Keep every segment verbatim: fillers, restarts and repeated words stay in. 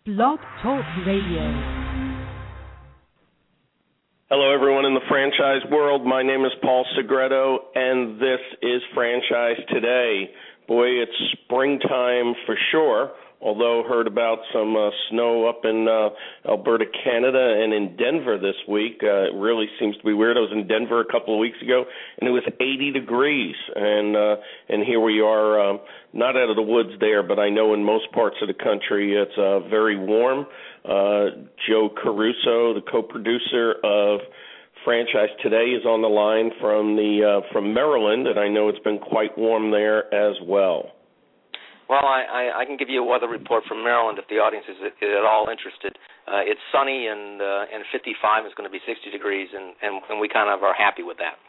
Blog Talk Radio. Hello, everyone in the franchise world. My name is Paul Segreto, and this is Franchise Today. Boy, it's springtime for sure, although heard about some uh, snow up in uh, Alberta, Canada, and in Denver this week. Uh, it really seems to be weird. I was in Denver a couple of weeks ago, and it was eighty degrees, and uh, and here we are, uh, not out of the woods there, but I know in most parts of the country it's uh, very warm. Uh, Joe Caruso, the co-producer of Franchise Today, is on the line from the uh, from Maryland, and I know it's been quite warm there as well. Well, I, I, I can give you a weather report from Maryland if the audience is, is at all interested. Uh, it's sunny, and uh, and fifty-five is going to be sixty degrees, and, and, and we kind of are happy with that.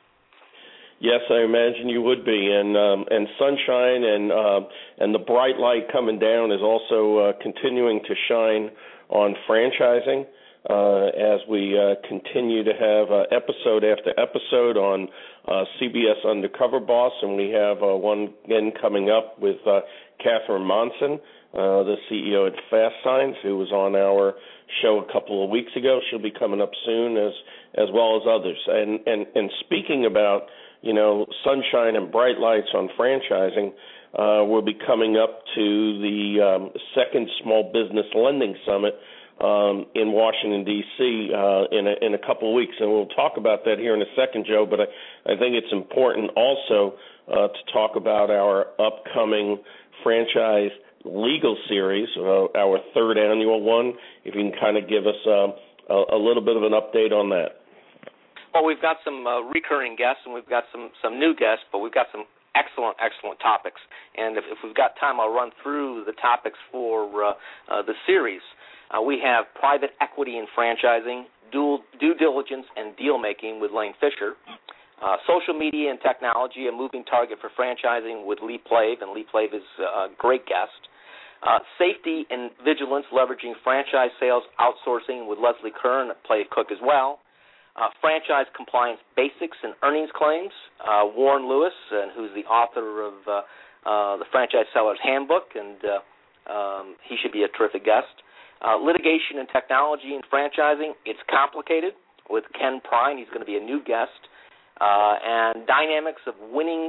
Yes, I imagine you would be, and um, and sunshine and uh, and the bright light coming down is also uh, continuing to shine on franchising. Uh, as we uh, continue to have uh, episode after episode on uh, C B S Undercover Boss, and we have uh, one again coming up with uh, Catherine Monson, uh, the C E O at Fast Signs, who was on our show a couple of weeks ago. She'll be coming up soon, as as well as others. And and, and speaking about, you know, sunshine and bright lights on franchising, uh, we'll be coming up to the um, second Small Business Lending Summit Um, in Washington, D C uh, in, a, in a couple of weeks, and we'll talk about that here in a second, Joe, but I, I think it's important also uh, to talk about our upcoming franchise legal series, uh, our third annual one, if you can kind of give us uh, a, a little bit of an update on that. Well, we've got some uh, recurring guests, and we've got some, some new guests, but we've got some excellent, excellent topics, and if, if we've got time, I'll run through the topics for uh, uh, the series. Uh, we have private equity and franchising, dual, due diligence and deal-making with Lane Fisher, uh, social media and technology, a moving target for franchising with Lee Plave, and Lee Plave is a great guest, uh, safety and vigilance, leveraging franchise sales outsourcing with Leslie Kern at Plave Cook as well, uh, franchise compliance basics and earnings claims, uh, Warren Lewis, uh, who's the author of uh, uh, the Franchise Seller's Handbook, and uh, um, he should be a terrific guest. Uh, litigation and technology and franchising, it's complicated, with Ken Prine. He's going to be a new guest. Uh, and dynamics of winning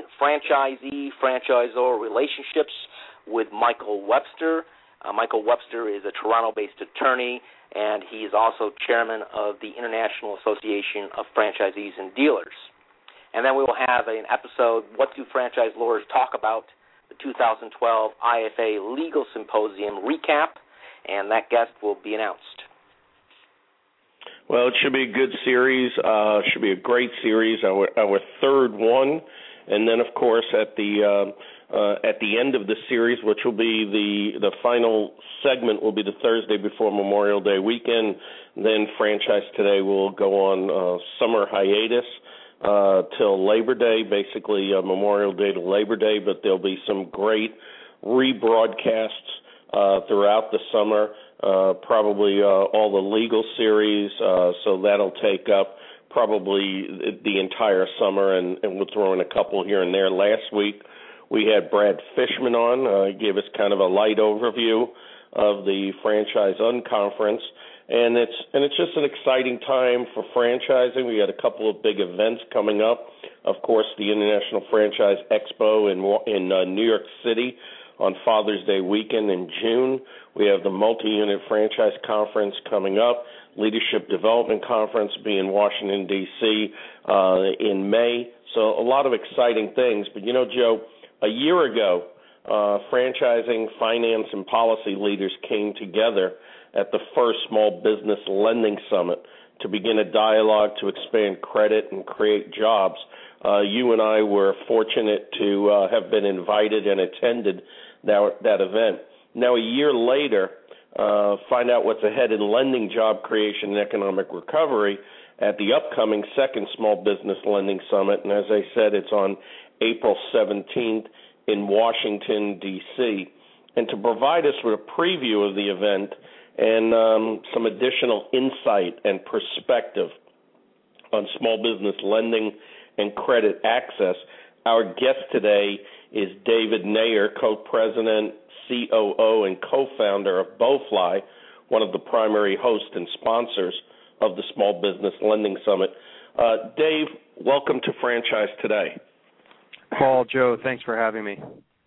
franchisee-franchisor relationships with Michael Webster. Uh, Michael Webster is a Toronto-based attorney, and he is also chairman of the International Association of Franchisees and Dealers. And then we will have an episode, What Do Franchise Lawyers Talk About?, the two thousand twelve I F A Legal Symposium recap, and that guest will be announced. Well, it should be a good series. Uh, should be a great series. Our our third one, and then of course at the uh, uh, at the end of the series, which will be the the final segment, will be the Thursday before Memorial Day weekend. Then Franchise Today will go on uh, summer hiatus uh, till Labor Day, basically uh, Memorial Day to Labor Day. But there'll be some great rebroadcasts Uh, throughout the summer, uh, probably uh, all the legal series, uh, so that'll take up probably the entire summer, and, and we'll throw in a couple here and there. Last week we had Brad Fishman on, uh, gave us kind of a light overview of the Franchise Unconference, and it's and it's just an exciting time for franchising. We had a couple of big events coming up. Of course, the International Franchise Expo in in uh, New York City on Father's Day weekend in June. We have the Multi-Unit Franchise Conference coming up. Leadership Development Conference will be in Washington, D C uh, in May. So a lot of exciting things. But, you know, Joe, a year ago, uh, franchising, finance, and policy leaders came together at the first Small Business Lending Summit to begin a dialogue to expand credit and create jobs. Uh, you and I were fortunate to uh, have been invited and attended that, that event. Now, a year later, uh, find out what's ahead in lending, job creation, and economic recovery at the upcoming second Small Business Lending Summit. And as I said, it's on April seventeenth in Washington, D C. And to provide us with a preview of the event and um, some additional insight and perspective on small business lending and credit access, our guest today is David Nayer, co-president, C O O and co-founder of BoeFly, one of the primary hosts and sponsors of the Small Business Lending Summit. Uh, Dave, welcome to Franchise Today. Paul, Joe, thanks for having me.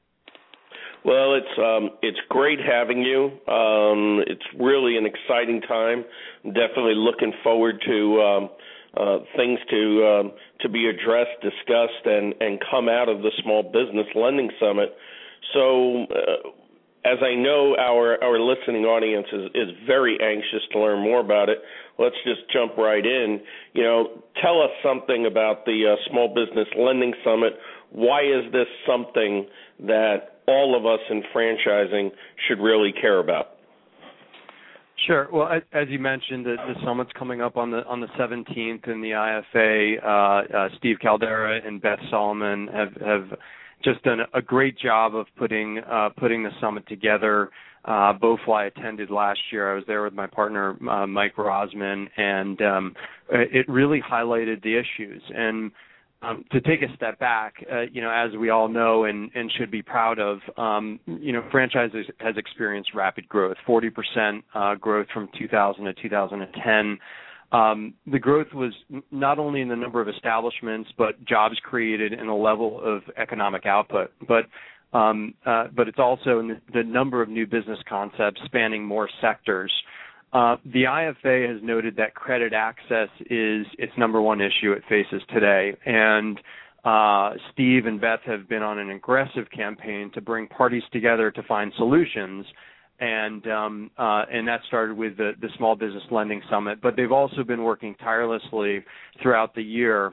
Well, it's um, it's great having you. Um, it's really an exciting time. I'm definitely looking forward to um, uh, things to um, to be addressed, discussed, and, and come out of the Small Business Lending Summit. So, uh, as I know our, our listening audience is, is very anxious to learn more about it, let's just jump right in. You know, tell us something about the uh, Small Business Lending Summit. Why is this something that all of us in franchising should really care about? Sure. Well, as, as you mentioned, the, the summit's coming up on the on the seventeenth, and the I F A, uh, uh, Steve Caldera and Beth Solomon have, have just done a great job of putting uh, putting the summit together. Uh, BoeFly attended last year. I was there with my partner, uh, Mike Rosman, and um, it really highlighted the issues. And Um, to take a step back, uh, you know, as we all know and, and should be proud of, um, you know, franchises has experienced rapid growth, forty percent uh, growth from two thousand to two thousand ten. Um, the growth was not only in the number of establishments, but jobs created and a level of economic output. But um, uh, but it's also in the, the number of new business concepts spanning more sectors. Uh, the I F A has noted that credit access is its number one issue it faces today, and uh, Steve and Beth have been on an aggressive campaign to bring parties together to find solutions, and um, uh, and that started with the, the Small Business Lending Summit. But they've also been working tirelessly throughout the year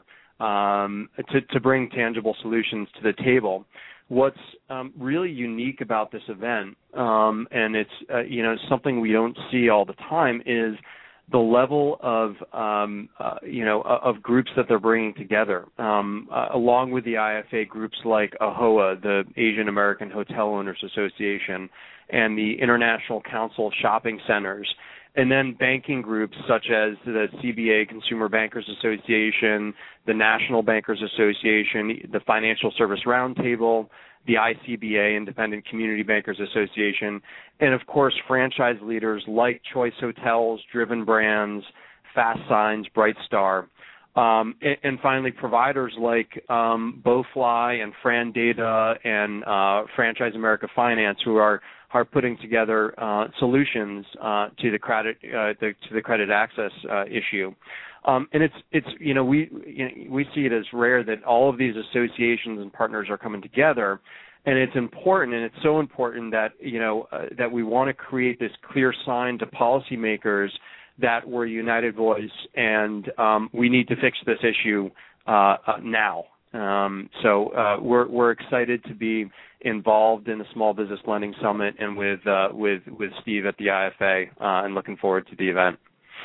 um, to, to bring tangible solutions to the table. What's um, really unique about this event, um, and it's uh, you know something we don't see all the time, is the level of um, uh, you know of groups that they're bringing together, um, uh, along with the I F A groups like A H O A, the Asian American Hotel Owners Association, and the International Council of Shopping Centers. And then banking groups such as the C B A, Consumer Bankers Association, the National Bankers Association, the Financial Service Roundtable, the I C B A, Independent Community Bankers Association, and, of course, franchise leaders like Choice Hotels, Driven Brands, Fast Signs, Brightstar. Um, and, and finally, providers like um, BoeFly and FranData and uh, Franchise America Finance, who are are putting together uh, solutions uh, to the credit uh, the, to the credit access uh, issue. Um, and it's it's you know we you know, we see it as rare that all of these associations and partners are coming together, and it's important, and it's so important that you know uh, that we want to create this clear sign to policymakers that we're a united voice, and um, we need to fix this issue uh, uh, now. Um, so uh, we're we're excited to be involved in the Small Business Lending Summit and with uh, with with Steve at the I F A, uh, and looking forward to the event.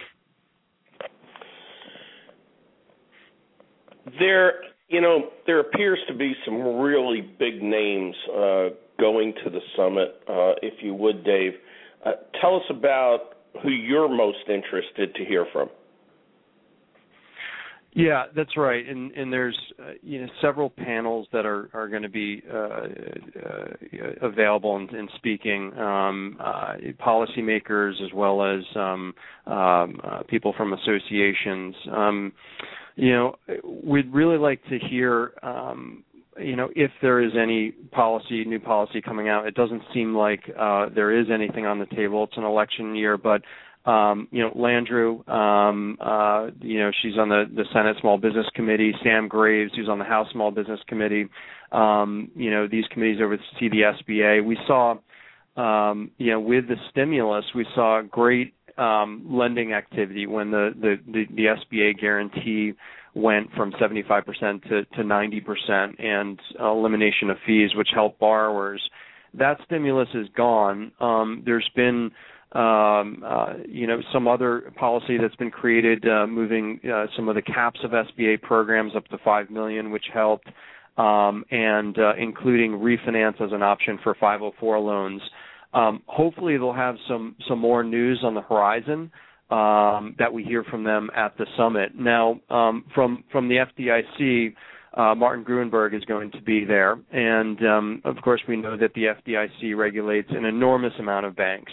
There, you know, there appears to be some really big names uh, going to the summit. Uh, if you would, Dave, uh, tell us about who you're most interested to hear from. Yeah, that's right, and and there's uh, you know several panels that are, are going to be uh, uh, available and, and speaking, um, uh, policymakers as well as um, um, uh, people from associations. Um, you know, we'd really like to hear um, you know if there is any policy, new policy coming out. It doesn't seem like uh, there is anything on the table. It's an election year, but Um, you know, Landrew, um, uh, you know, she's on the, the Senate Small Business Committee. Sam Graves, who's on the House Small Business Committee. Um, you know, these committees oversee the S B A. We saw, um, you know, with the stimulus, we saw great um, lending activity when the, the, the, the S B A guarantee went from seventy-five percent to, to ninety percent, and elimination of fees, which helped borrowers. That stimulus is gone. Um, there's been Um, uh, you know, some other policy that's been created, uh, moving uh, some of the caps of S B A programs up to five million dollars, which helped, um, and uh, including refinance as an option for five oh four loans. Um, hopefully, they'll have some some more news on the horizon um, that we hear from them at the summit. Now, um, from from the F D I C, uh, Martin Gruenberg is going to be there. And, um, of course, we know that the F D I C regulates an enormous amount of banks.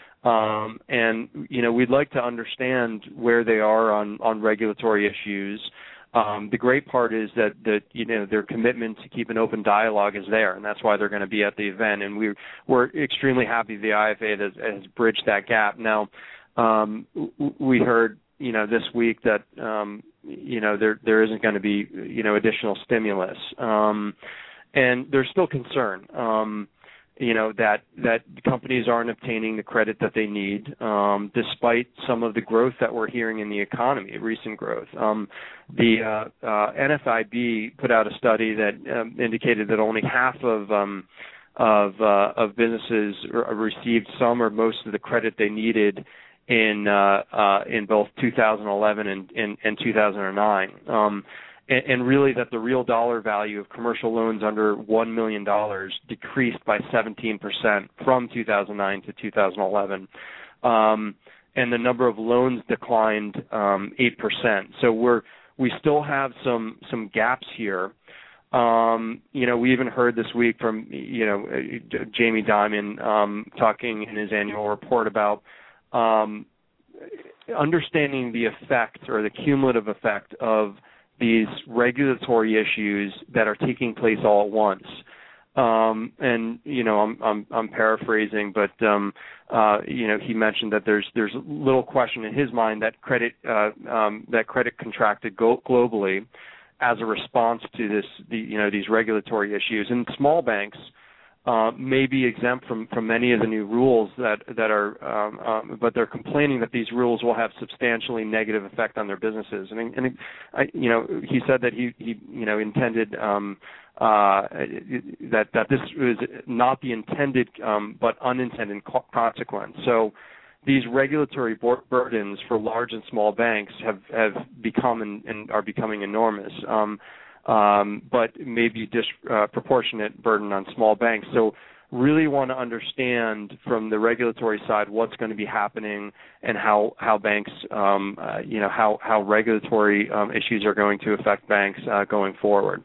Um, and, you know, we'd like to understand where they are on, on regulatory issues. Um, the great part is that, that, you know, their commitment to keep an open dialogue is there, and that's why they're going to be at the event. And we're, we're extremely happy the I F A has, has bridged that gap. Now, um, we heard, you know, this week that, um, you know, there there isn't going to be, you know, additional stimulus. Um, and there's still concern. Um you know, that, that companies aren't obtaining the credit that they need, um, despite some of the growth that we're hearing in the economy, recent growth. Um, the uh, uh, N F I B put out a study that um, indicated that only half of um, of, uh, of businesses r- received some or most of the credit they needed in uh, uh, in both two thousand eleven and, and, and two thousand nine. Um, And really that the real dollar value of commercial loans under one million dollars decreased by seventeen percent from two thousand nine to two thousand eleven. Um, and the number of loans declined um, eight percent. So we're, we still have some, some gaps here. Um, you know, we even heard this week from, you know, Jamie Dimon um, talking in his annual report about um, understanding the effect or the cumulative effect of these regulatory issues that are taking place all at once. Um, and, you know, I'm, I'm, I'm paraphrasing, but, um, uh, you know, he mentioned that there's, there's little question in his mind that credit, uh, um, that credit contracted go- globally as a response to this, the, you know, these regulatory issues. And small banks, Uh, may be exempt from, from many of the new rules that that are, um, um, but they're complaining that these rules will have substantially negative effect on their businesses. And, and I, you know, he said that he, he you know, intended um, uh, that that this was not the intended um, but unintended co- consequence. So these regulatory bur- burdens for large and small banks have have become and, and are becoming enormous. Um, Um, but maybe disproportionate uh, burden on small banks. So really want to understand from the regulatory side what's going to be happening and how, how banks, um, uh, you know, how, how regulatory um, issues are going to affect banks uh, going forward.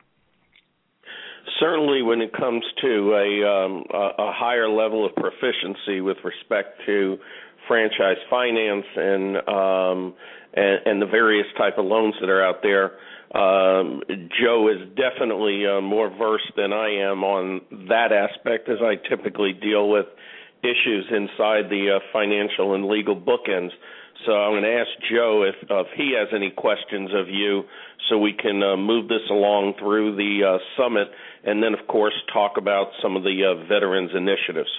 Certainly when it comes to a, um, a higher level of proficiency with respect to franchise finance and, um, and, and the various type of loans that are out there, Um, Joe is definitely uh, more versed than I am on that aspect, as I typically deal with issues inside the uh, financial and legal bookends. So I'm going to ask Joe if, if he has any questions of you so we can uh, move this along through the uh, summit and then, of course, talk about some of the uh, veterans initiatives.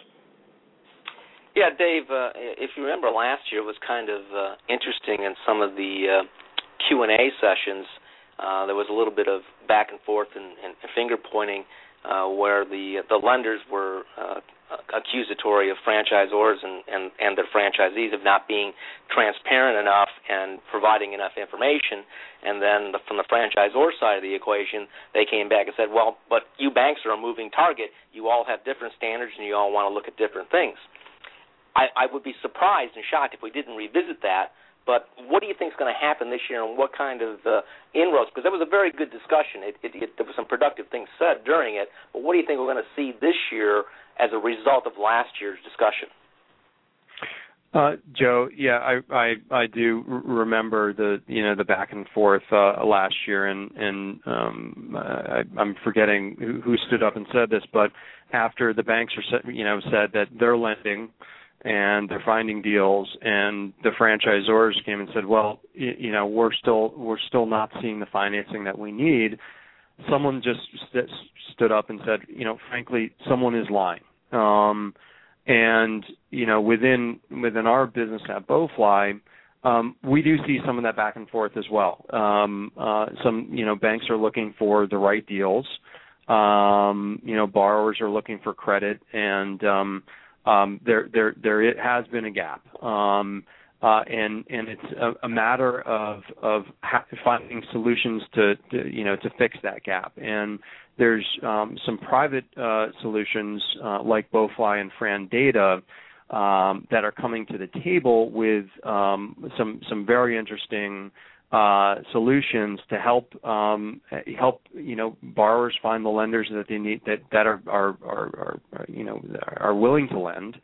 Yeah, Dave, uh, if you remember last year was kind of uh, interesting in some of the uh, Q and A sessions. Uh, there was a little bit of back and forth and, and finger pointing uh, where the the lenders were uh, accusatory of franchisors and, and, and their franchisees of not being transparent enough and providing enough information. And then the, from the franchisor side of the equation, they came back and said, well, but you banks are a moving target. You all have different standards and you all want to look at different things. I, I would be surprised and shocked if we didn't revisit that. But what do you think is going to happen this year, and what kind of uh, inroads? Because there was a very good discussion. It, it, it, there were some productive things said during it. But what do you think we're going to see this year as a result of last year's discussion? Uh, Joe, yeah, I, I I do remember the you know the back and forth uh, last year, and and um, I, I'm forgetting who, who stood up and said this, but after the banks are you know said that they're lending and they're finding deals, and the franchisors came and said, well, you, you know, we're still we're still not seeing the financing that we need. Someone just st- stood up and said, you know, frankly, someone is lying. Um, and you know, within within our business at BoeFly, um, we do see some of that back and forth as well. Um, uh, some you know banks are looking for the right deals. Um, you know, borrowers are looking for credit, and um, Um, there, there, there it has been a gap, um, uh, and and it's a, a matter of of finding solutions to, to you know to fix that gap. And there's um, some private uh, solutions uh, like BoeFly and FranData um, that are coming to the table with um, some some very interesting uh, solutions to help um, help you know borrowers find the lenders that they need that that are are, are, are you know are willing to lend.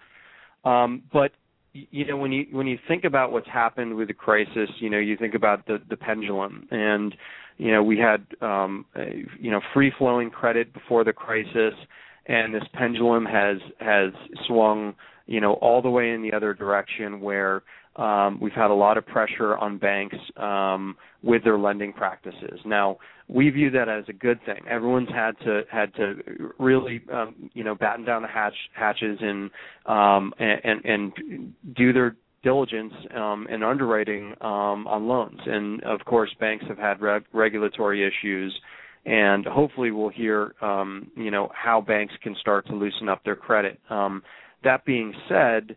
Um, but you know when you when you think about what's happened with the crisis, you know you think about the, the pendulum, and you know we had um, you know free flowing credit before the crisis, and this pendulum has has swung you know all the way in the other direction where Um, we've had a lot of pressure on banks um, with their lending practices. Now, we view that as a good thing. Everyone's had to had to really, um, you know, batten down the hatch, hatches and, um, and and and do their diligence um, and underwriting um, on loans. And of course, banks have had reg- regulatory issues. And hopefully, we'll hear, um, you know, how banks can start to loosen up their credit. Um, that being said,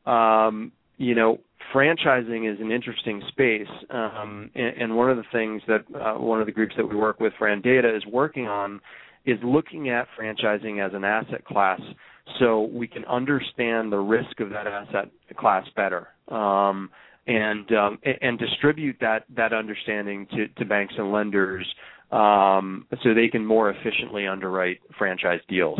um, you know, franchising is an interesting space, um, and, and one of the things that uh, one of the groups that we work with, FranData, is working on is looking at franchising as an asset class so we can understand the risk of that asset class better um, and, um, and and distribute that, that understanding to, to banks and lenders um, so they can more efficiently underwrite franchise deals.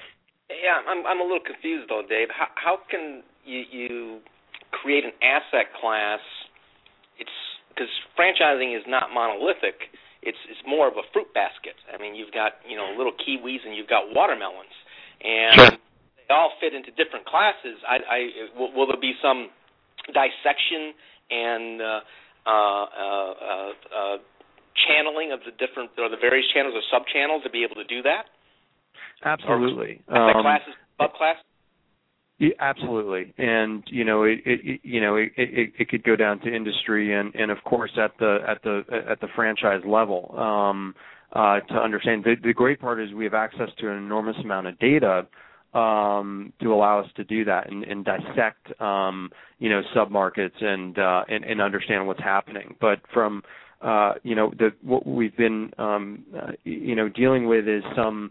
Yeah, I'm, I'm a little confused, though, Dave. How, how can you... you create an asset class? It's because franchising is not monolithic. It's it's more of a fruit basket. I mean, you've got you know little kiwis and you've got watermelons, and sure. they all fit into different classes. I, I will, will there be some dissection and uh, uh, uh, uh, channeling of the different or the various channels or sub-channels to be able to do that? Absolutely. Or asset um, classes, subclasses. Yeah, absolutely, and you know, it, it you know, it, it, it could go down to industry, and, and of course at the at the at the franchise level um, uh, to understand. The, the great part is we have access to an enormous amount of data um, to allow us to do that and, and dissect, um, you know, submarkets and, uh, and and understand what's happening. But from uh, you know, the, what we've been um, uh, you know dealing with is some.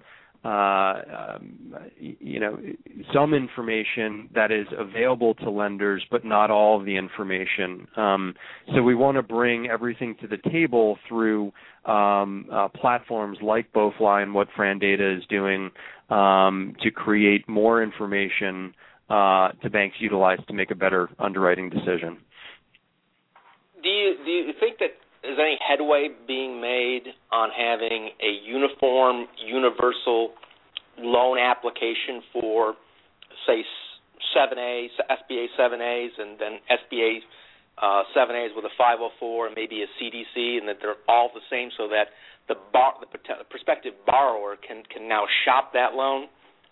Uh, um, you know, some information that is available to lenders, but not all of the information. Um, so we want to bring everything to the table through um, uh, platforms like BoeFly and what FranData is doing um, to create more information uh, to banks utilize to make a better underwriting decision. Do you do you think that is any headway being made on having a uniform, universal loan application for, say, seven A's, S B A seven A's, and then S B A uh, seven A's with a five oh four and maybe a C D C, and that they're all the same, so that the, bar, the prospective borrower can, can now shop that loan?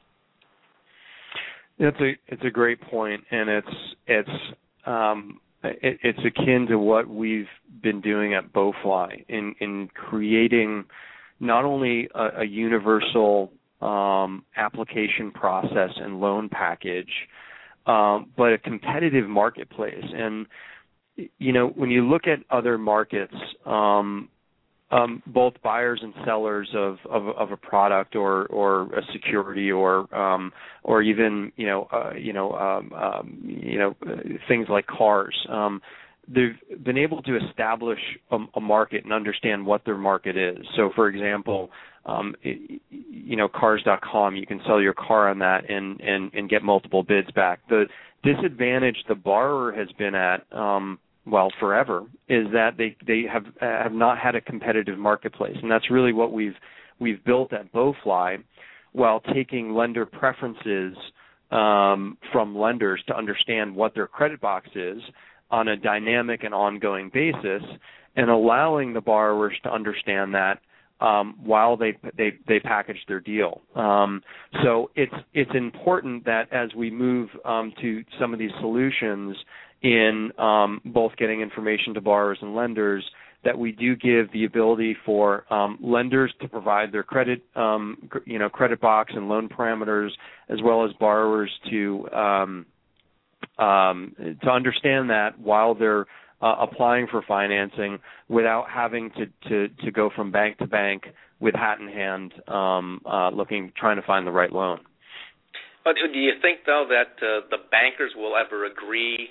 It's a it's a great point, and it's it's um, it, it's akin to what we've been doing at BoeFly in in creating not only a, a universal um, application process and loan package, um, but a competitive marketplace. And you know, when you look at other markets, um, um, both buyers and sellers of, of, of a product or, or a security or um, or even you know uh, you know um, um, you know uh, things like cars, um, they've been able to establish a, a market and understand what their market is. So, for example, um, it, you know, cars dot com, you can sell your car on that and, and, and get multiple bids back. The disadvantage the borrower has been at um, well, forever, is that they, they have have not had a competitive marketplace, and that's really what we've we've built at BoeFly, while taking lender preferences um, from lenders to understand what their credit box is on a dynamic and ongoing basis, and allowing the borrowers to understand that um, while they they they package their deal. Um, so it's it's important that as we move um, to some of these solutions in um, both getting information to borrowers and lenders, that we do give the ability for um, lenders to provide their credit, um, you know, credit box and loan parameters, as well as borrowers to um, um, to understand that while they're uh, applying for financing, without having to, to, to go from bank to bank with hat in hand, um, uh, looking trying to find the right loan. But do you think, though, that uh, the bankers will ever agree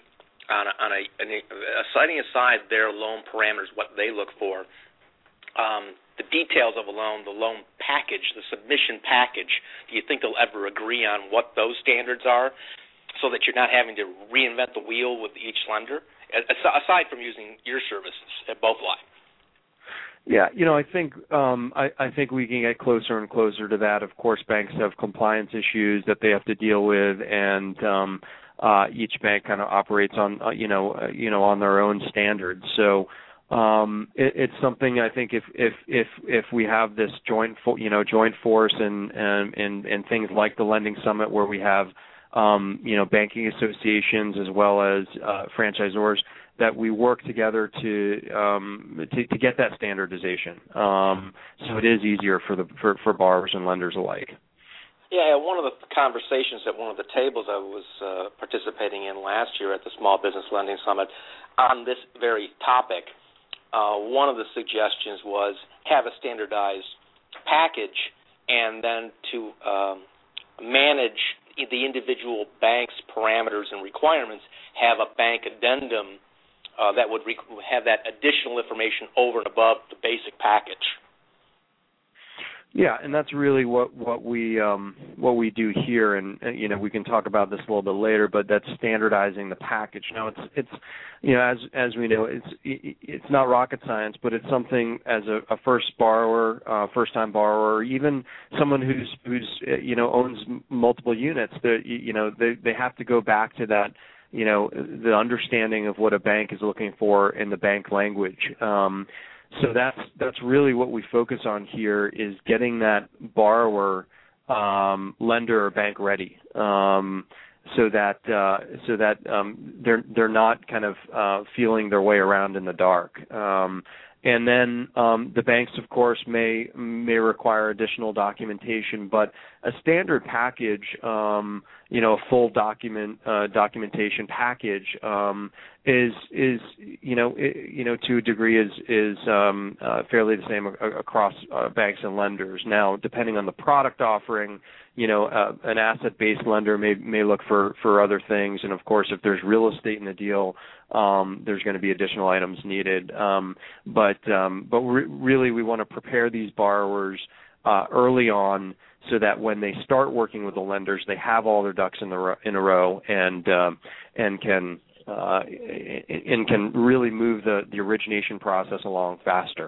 on a, on a, a, a setting aside their loan parameters, what they look for, um, the details of a loan, the loan package, the submission package, do you think they'll ever agree on what those standards are so that you're not having to reinvent the wheel with each lender, aside from using your services at BoeFly? Yeah, you know, I think um, I, I think we can get closer and closer to that. Of course, banks have compliance issues that they have to deal with, and um, uh, each bank kind of operates on uh, you know uh, you know on their own standards. So um, it, it's something I think if if if if we have this joint fo- you know joint force and and and, and things like the Lending Summit where we have um, you know banking associations as well as uh, franchisors, that we work together to, um, to to get that standardization, um, so it is easier for the for, for borrowers and lenders alike. Yeah, one of the conversations at one of the tables I was uh, participating in last year at the Small Business Lending Summit on this very topic, uh, one of the suggestions was have a standardized package, and then to um, manage the individual bank's parameters and requirements, have a bank addendum Uh, that would rec- have that additional information over and above the basic package. Yeah, and that's really what what we um, what we do here, and uh, you know we can talk about this a little bit later. But that's standardizing the package. Now it's it's you know as as we know it's it's not rocket science, but it's something as a, a first borrower, uh, first time borrower, or even someone who's who's uh, you know owns multiple units. That you know they they have to go back to that. You know, the understanding of what a bank is looking for in the bank language. Um, so that's that's really what we focus on here is getting that borrower, um, lender, or bank ready, um, so that uh, so that um, they're they're not kind of uh, feeling their way around in the dark. Um, And then um, the banks, of course, may may require additional documentation, but a standard package, um, you know, a full document uh, documentation package um, is is you know it, you know to a degree is is um, uh, fairly the same across uh, banks and lenders. Now, depending on the product offering, you know, uh, an asset-based lender may may look for for other things, and of course, if there's real estate in the deal, um, there's going to be additional items needed. Um, but um, but re- really, we want to prepare these borrowers uh, early on so that when they start working with the lenders, they have all their ducks in the ro- in a row and um, and can uh, and can really move the, the origination process along faster.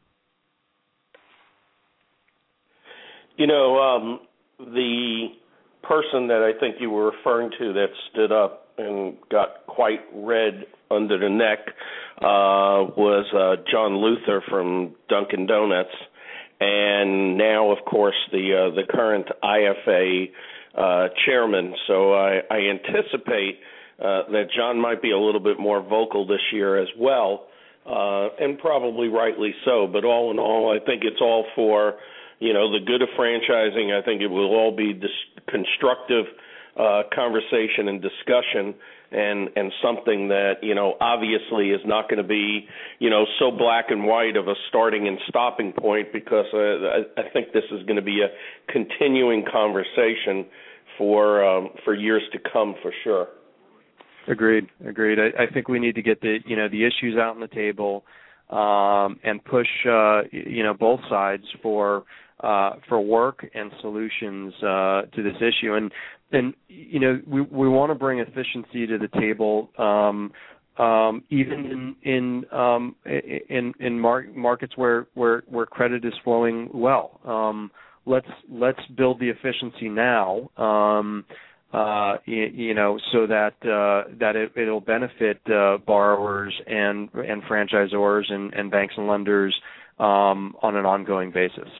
You know, um, the person that I think you were referring to that stood up and got quite red under the neck uh, was uh, John Luther from Dunkin' Donuts, and now, of course, the uh, the current I F A uh, chairman. So I, I anticipate uh, that John might be a little bit more vocal this year as well, uh, and probably rightly so. But all in all, I think it's all for you know the good of franchising. I think it will all be dis- constructive Uh, conversation and discussion, and and something that you know obviously is not going to be you know so black and white of a starting and stopping point, because uh, I, I think this is going to be a continuing conversation for um, for years to come for sure. Agreed. Agreed. I, I think we need to get the you know the issues out on the table um, and push uh, you know both sides for uh, for work and solutions uh, to this issue. And And, you know, we we want to bring efficiency to the table, um, um, even in in um, in, in mar- markets where, where where credit is flowing well. Um, let's let's build the efficiency now, um, uh, you, you know, so that uh, that it, it'll benefit uh, borrowers and and franchisors and, and banks and lenders um, on an ongoing basis.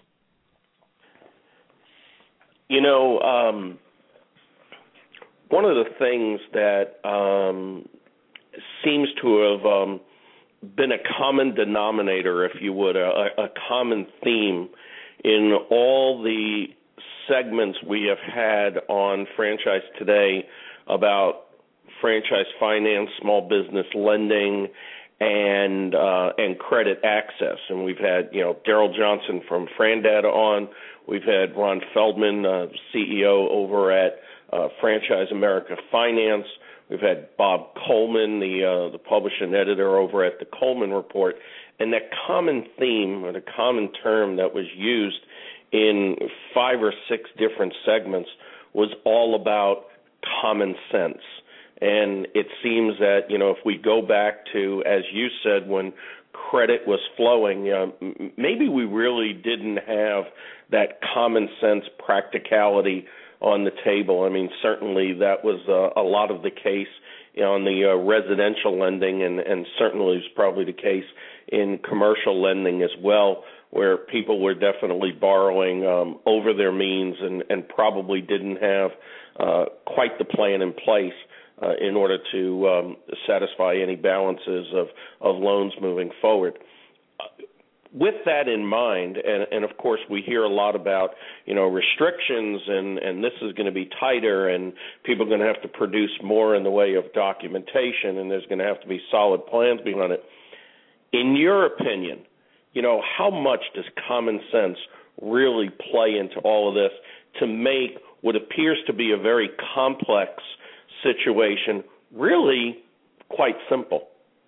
You know. Um One of the things that um, seems to have um, been a common denominator, if you would, a, a common theme in all the segments we have had on Franchise Today about franchise finance, small business lending, and uh, and credit access. And we've had, you know, Daryl Johnson from FranData on. We've had Ron Feldman, uh, C E O over at Uh, Franchise America Finance. We've had Bob Coleman, the uh, the publisher and editor over at the Coleman Report, and that common theme or the common term that was used in five or six different segments was all about common sense. And it seems that, you know, if we go back to, as you said, when credit was flowing, uh, maybe we really didn't have that common sense practicality on the table. I mean, certainly that was uh, a lot of the case on the uh, residential lending, and, and certainly is probably the case in commercial lending as well, where people were definitely borrowing um, over their means and, and probably didn't have uh, quite the plan in place uh, in order to um, satisfy any balances of, of loans moving forward. With that in mind, and, and of course we hear a lot about, you know, restrictions and, and this is going to be tighter and people are going to have to produce more in the way of documentation and there's going to have to be solid plans behind it. In your opinion, you know, how much does common sense really play into all of this to make what appears to be a very complex situation really quite simple?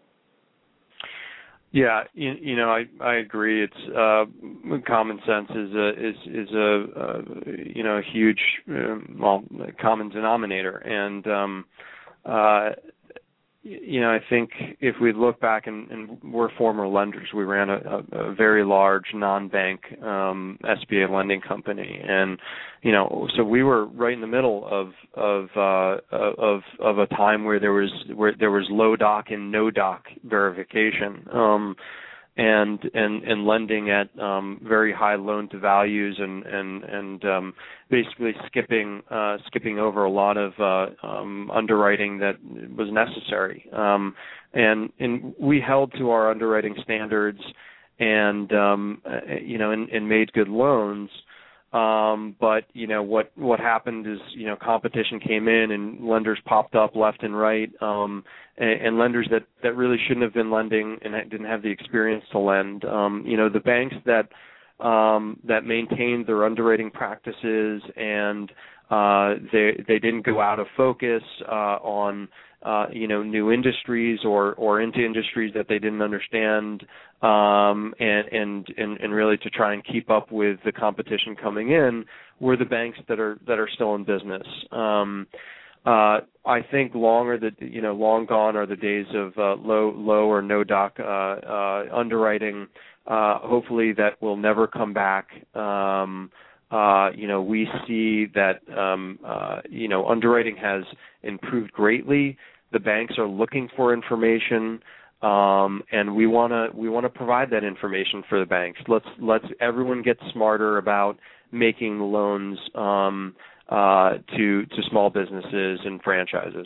Yeah, you, you know, I, I agree. It's uh, common sense is a is is a uh, you know a huge uh, well common denominator, and um, uh, you know I think if we look back and, and we're former lenders, we ran a, a, a very large non-bank um, S B A lending company, and you know so we were right in the middle of of uh, of of a time where there was where there was low doc and no doc verification, um, and and and lending at um, very high loan to values, and and and um, basically skipping uh, skipping over a lot of uh, um, underwriting that was necessary, um, and and we held to our underwriting standards, and um, you know and, and made good loans. Um, but, you know, what, what happened is, you know, competition came in and lenders popped up left and right, um, and, and lenders that, that really shouldn't have been lending and didn't have the experience to lend. Um, you know, the banks that, um, that maintained their underwriting practices and, uh, they, they didn't go out of focus, uh, on, uh, you know, new industries or, or into industries that they didn't understand, um, and, and, and, and really to try and keep up with the competition coming in were the banks that are, that are still in business. Um, uh, I think long are the, you know, long gone are the days of, uh, low, low or no doc, uh, uh, underwriting. Uh, hopefully that will never come back. Um, Uh, you know, we see that, um, uh, you know, underwriting has improved greatly. The banks are looking for information, um, and we want to we want to provide that information for the banks. Let's let's everyone get smarter about making loans um, uh, to to small businesses and franchises.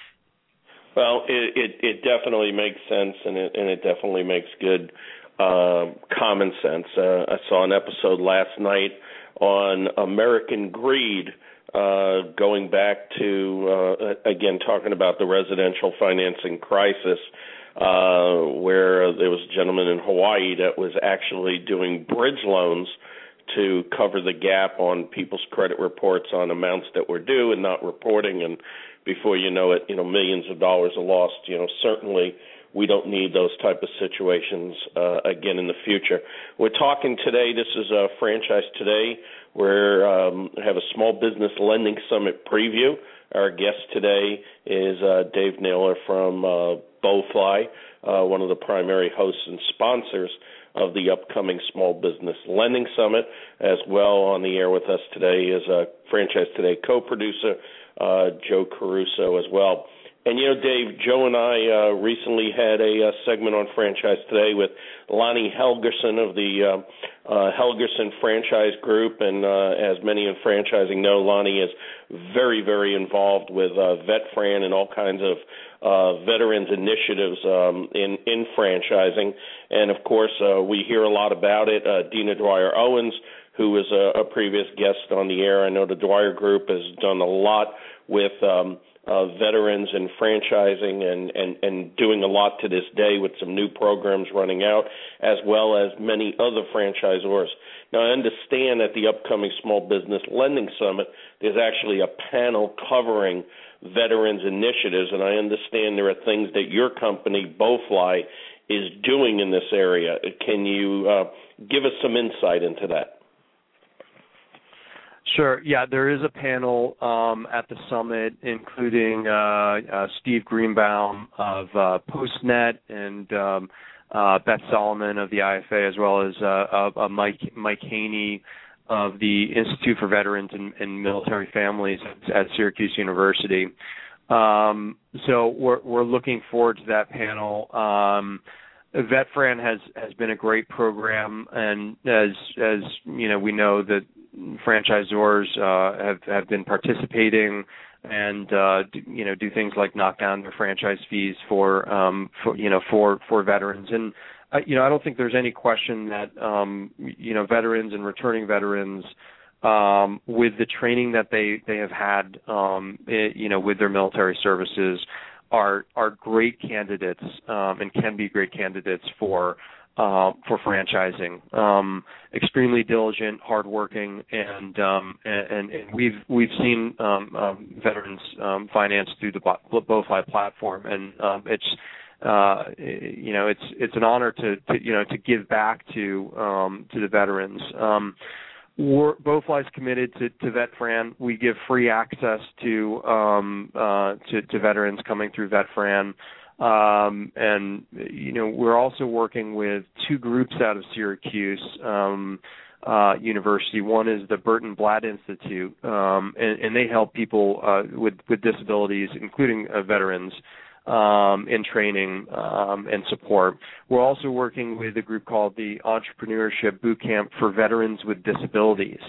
Well, it, it, it definitely makes sense, and it, and it definitely makes good uh, common sense. Uh, I saw an episode last night on American Greed, uh, going back to, uh, again, talking about the residential financing crisis, uh, where there was a gentleman in Hawaii that was actually doing bridge loans to cover the gap on people's credit reports on amounts that were due and not reporting, and before you know it, you know, millions of dollars are lost. You know, certainly we don't need those type of situations uh, again in the future. We're talking today, this is a Franchise Today. We um, have a Small Business Lending Summit preview. Our guest today is uh, Dave Naylor from uh, BoeFly, uh, one of the primary hosts and sponsors of the upcoming Small Business Lending Summit. As well on the air with us today is a Franchise Today co-producer, uh, Joe Caruso as well. And, you know, Dave, Joe and I uh, recently had a, a segment on Franchise Today with Lonnie Helgerson of the uh, uh, Helgerson Franchise Group. And uh, as many in franchising know, Lonnie is very, very involved with uh, VetFran and all kinds of uh, veterans initiatives um, in, in franchising. And, of course, uh, we hear a lot about it. Uh, Dina Dwyer Owens, who was a, a previous guest on the air. I know the Dwyer Group has done a lot with um, uh, veterans and franchising and, and, and doing a lot to this day with some new programs running out, as well as many other franchisors. Now, I understand at the upcoming Small Business Lending Summit, there's actually a panel covering veterans initiatives, and I understand there are things that your company, BoeFly, is doing in this area. Can you uh, give us some insight into that? Sure. Yeah, there is a panel um, at the summit, including uh, uh, Steve Greenbaum of uh, PostNet and um, uh, Beth Solomon of the I F A, as well as uh, uh, Mike Mike Haney of the Institute for Veterans and, and Military Families at Syracuse University. Um, so we're, we're looking forward to that panel. Um, VetFran has, has been a great program, and as as you know, we know that franchisors uh, have have been participating and uh, do, you know do things like knock down their franchise fees for um, for you know for for veterans. And uh, you know I don't think there's any question that um, you know veterans and returning veterans, um, with the training that they they have had um, it, you know with their military services, are are great candidates um, and can be great candidates for uh, for franchising. Um, extremely diligent, hardworking, and, um, and and we've we've seen um, um, veterans um, financed through the BoeFly platform, and um, it's uh, you know it's it's an honor to, to you know to give back to um, to the veterans. Um, We're, BoeFly is committed to, to VetFran. We give free access to, um, uh, to to veterans coming through VetFran, um, and you know we're also working with two groups out of Syracuse um, uh, University. One is the Burton Blatt Institute, um, and, and they help people uh, with with disabilities, including uh, veterans, Um, in training um, and support. We're also working with a group called the Entrepreneurship Bootcamp for Veterans with Disabilities.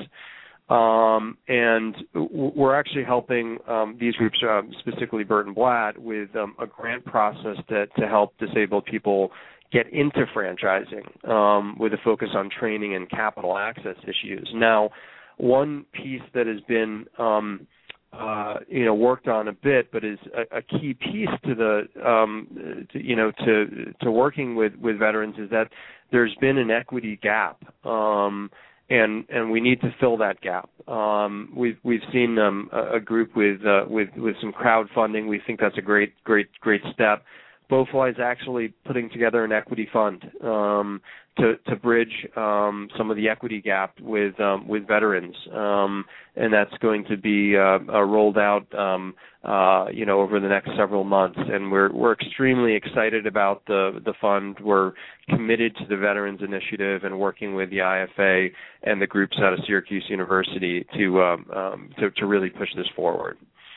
Um, and we're actually helping um, these groups, uh, specifically Burton Blatt, with um, a grant process to, to help disabled people get into franchising um, with a focus on training and capital access issues. Now, one piece that has been um, Uh, you know, worked on a bit, but is a, a key piece to the, um, to, you know, to to working with, with veterans is that there's been an equity gap, um, and and we need to fill that gap. Um, we've we've seen um, a, a group with uh, with with some crowdfunding. We think that's a great great great step. BoeFly is actually putting together an equity fund um, to, to bridge um, some of the equity gap with um, with veterans, um, and that's going to be uh, uh, rolled out, um, uh, you know, over the next several months. And we're we're extremely excited about the the fund. We're committed to the Veterans Initiative and working with the I F A and the groups out of Syracuse University to um, um, to, to really push this forward.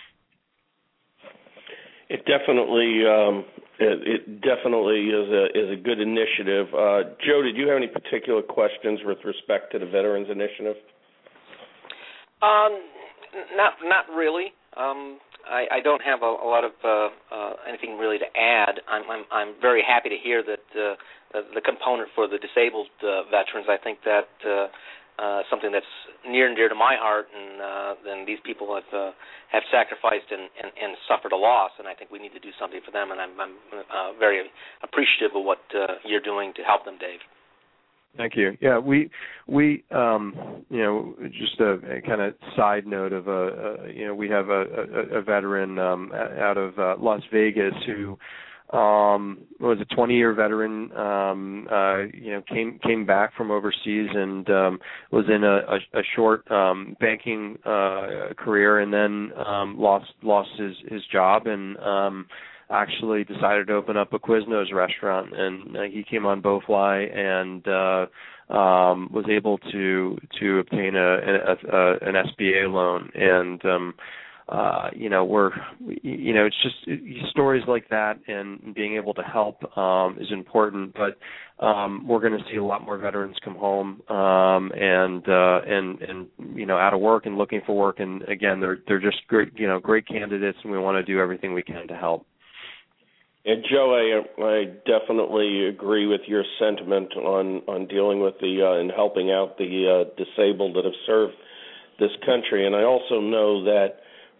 It definitely, um, it, it definitely is a is a good initiative. Uh, Joe, did you have any particular questions with respect to the Veterans Initiative? Um, not not really. Um, I, I don't have a, a lot of uh, uh, anything really to add. I'm I'm, I'm very happy to hear that uh, the component for the disabled uh, veterans. I think that. Uh, Uh, something that's near and dear to my heart, and uh, then these people have uh, have sacrificed and, and, and suffered a loss, and I think we need to do something for them, and I'm, I'm uh, very appreciative of what uh, you're doing to help them, Dave. Thank you. Yeah, we we um, you know just a, a kind of side note of a, a you know we have a, a, a veteran um, out of uh, Las Vegas who. Um, was a twenty-year veteran. Um, uh, you know, came came back from overseas and um, was in a, a, a short um, banking uh, career, and then um, lost lost his, his job, and um, actually decided to open up a Quiznos restaurant. And uh, he came on BoeFly and uh, um, was able to to obtain a, a, a an S B A loan. And um, Uh, you know, we're, you know, it's just stories like that, and being able to help um, is important. But um, we're going to see a lot more veterans come home um, and uh, and and you know, out of work and looking for work. And again, they're they're just great, you know, great candidates, and we want to do everything we can to help. And Joe, I, I definitely agree with your sentiment on on dealing with the uh, and helping out the uh, disabled that have served this country. And I also know that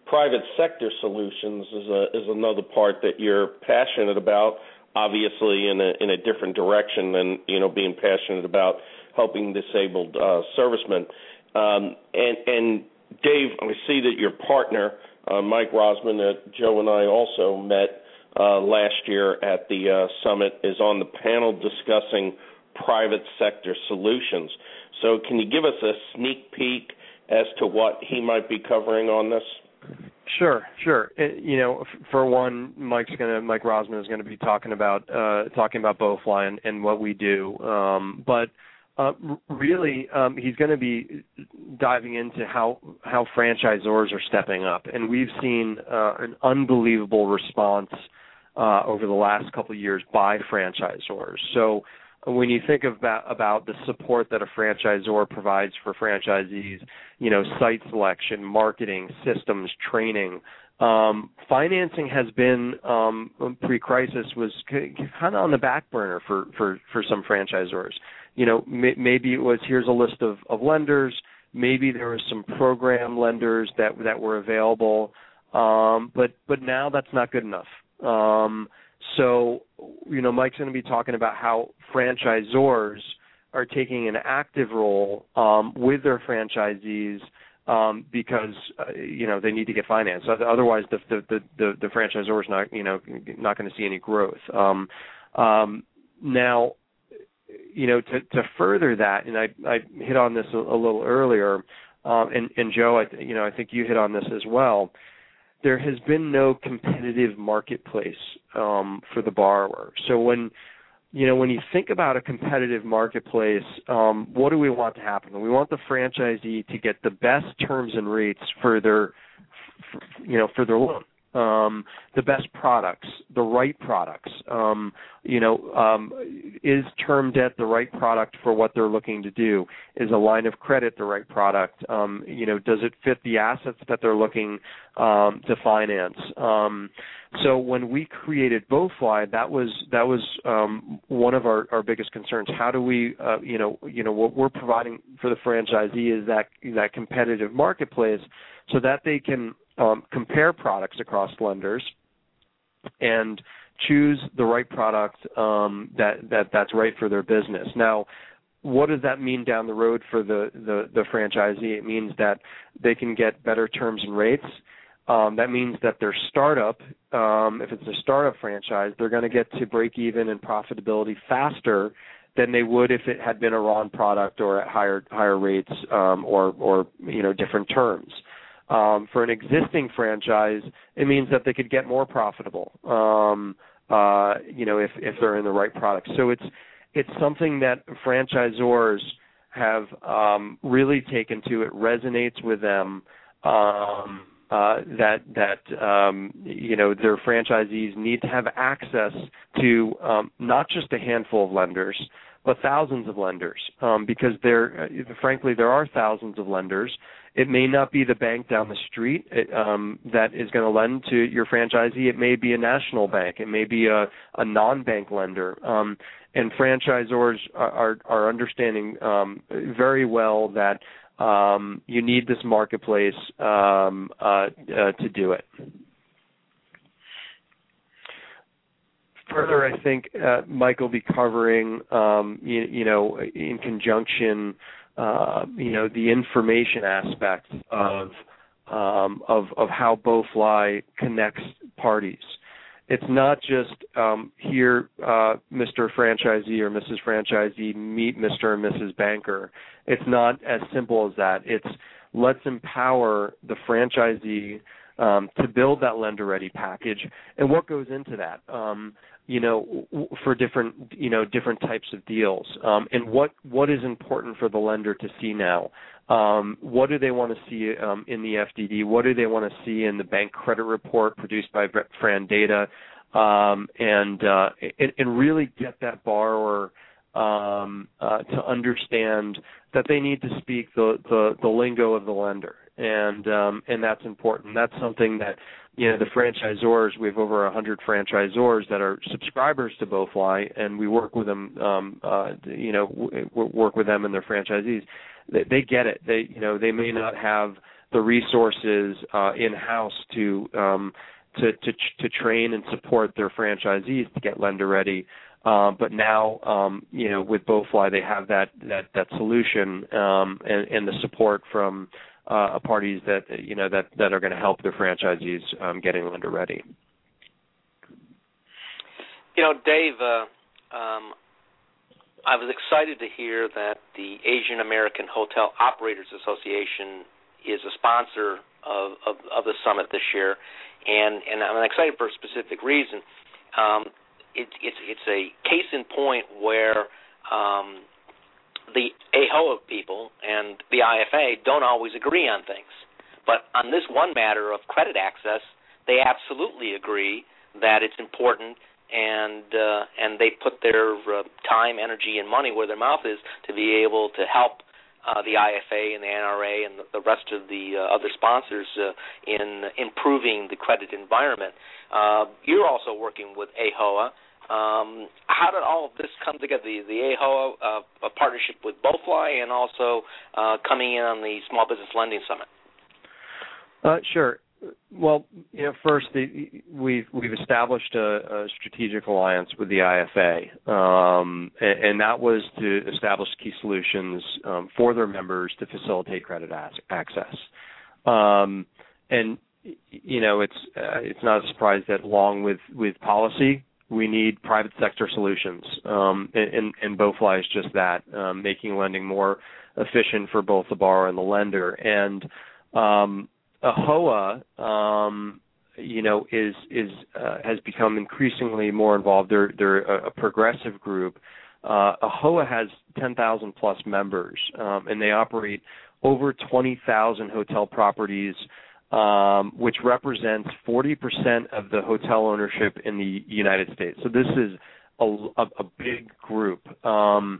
private sector solutions is a, is another part that you're passionate about, obviously in a in a different direction than, you know, being passionate about helping disabled uh, servicemen. Um, and, and Dave, I see that your partner, uh, Mike Rosman, that Joe and I also met uh, last year at the uh, summit, is on the panel discussing private sector solutions. So can you give us a sneak peek as to what he might be covering on this? Sure, sure. It, you know, f- for one, Mike's gonna, Mike Rosman is going to be talking about uh, talking about BoeFly and, and what we do. Um, but uh, r- really, um, he's going to be diving into how how franchisors are stepping up, and we've seen uh, an unbelievable response uh, over the last couple of years by franchisors. So when you think about about the support that a franchisor provides for franchisees, you know, site selection, marketing, systems, training, um, financing has been um, pre-crisis was c- kind of on the back burner for, for, for some franchisors. You know, m- maybe it was here's a list of, of lenders, maybe there were some program lenders that that were available, um, but but now that's not good enough. Um, So, you know, Mike's going to be talking about how franchisors are taking an active role um, with their franchisees um, because, uh, you know, they need to get financed. Otherwise, the the the, the franchisor is not, you know, not going to see any growth. Um, um, now, you know, to, to further that, and I, I hit on this a, a little earlier, um, and, and Joe, I, you know, I think you hit on this as well. There has been no competitive marketplace um, for the borrower. So when, you know, when you think about a competitive marketplace, um, what do we want to happen? We want the franchisee to get the best terms and rates for their, for, you know, for their loan. Um, the best products, the right products. Um, you know, um, is term debt the right product for what they're looking to do? Is a line of credit the right product? Um, you know, does it fit the assets that they're looking um, to finance? Um, so when we created BoeFly, that was that was um, one of our, our biggest concerns. How do we, uh, you know, you know, what we're providing for the franchisee is that that competitive marketplace, so that they can Um, compare products across lenders and choose the right product um, that, that that's right for their business. Now, what does that mean down the road for the, the, the franchisee? It means that they can get better terms and rates. Um, that means that their startup, um, if it's a startup franchise, they're going to get to break even and profitability faster than they would if it had been a raw product or at higher higher rates um, or or you know different terms. Um, for an existing franchise, it means that they could get more profitable, um, uh, you know, if, if they're in the right product. So it's it's something that franchisors have um, really taken to. It resonates with them um, uh, that that um, you know their franchisees need to have access to um, not just a handful of lenders, but thousands of lenders, um, because there, uh, frankly, there are thousands of lenders. It may not be the bank down the street it, um, that is going to lend to your franchisee. It may be a national bank. It may be a, a non-bank lender. Um, and franchisors are, are, are understanding um, very well that um, you need this marketplace um, uh, uh, to do it. Further, I think uh, Mike will be covering, um, you, you know, in conjunction, uh, you know, the information aspect of um, of, of how BoeFly connects parties. It's not just um, here, uh, Mister Franchisee or Missus Franchisee, meet Mister and Missus Banker. It's not as simple as that. It's let's empower the franchisee um, to build that lender-ready package, and what goes into that. Um, you know, for different, you know, different types of deals. Um, and what, what is important for the lender to see now? Um, what do they want to see um, in the F D D? What do they want to see in the bank credit report produced by Fran Data? Um, and, uh, and, and really get that borrower um, uh, to understand that they need to speak the, the, the lingo of the lender. And um, and that's important. That's something that, you know, the franchisors, we have over one hundred franchisors that are subscribers to BoeFly, and we work with them, um, uh, you know, w- work with them and their franchisees. They, they get it. They, you know, they may not have the resources uh, in-house to, um, to to to train and support their franchisees to get lender ready. Uh, but now, um, you know, with BoeFly, they have that that that solution um, and, and the support from uh, parties that you know that, that are going to help their franchisees um, getting lender ready. You know, Dave, uh, um, I was excited to hear that the Asian American Hotel Operators Association is a sponsor of, of, of the summit this year, and, and I'm excited for a specific reason. Um, it, it's it's a case in point where um, the A H O A people and the I F A don't always agree on things, but on this one matter of credit access, they absolutely agree that it's important. And uh, and they put their uh, time, energy, and money where their mouth is to be able to help uh, the I F A and the N R A and the, the rest of the uh, other sponsors uh, in improving the credit environment. Uh, you're also working with A H O A. Um, how did all of this come together? The, the A H O A uh, a partnership with BoeFly and also uh, coming in on the Small Business Lending Summit. Uh, sure. Well, you know, first the, we've we've established a, a strategic alliance with the I F A, um, and, and that was to establish key solutions um, for their members to facilitate credit as- access. Um, and you know, it's uh, it's not a surprise that along with, with policy, we need private sector solutions, um, and, and BoeFly is just that, um, making lending more efficient for both the borrower and the lender. And um, A H O A, um, you know, is is uh, has become increasingly more involved. They're they're a, a progressive group. Uh, A H O A has ten thousand plus members, um, and they operate over twenty thousand hotel properties, um, which represents forty percent of the hotel ownership in the United States. So this is a, a, a big group. Um,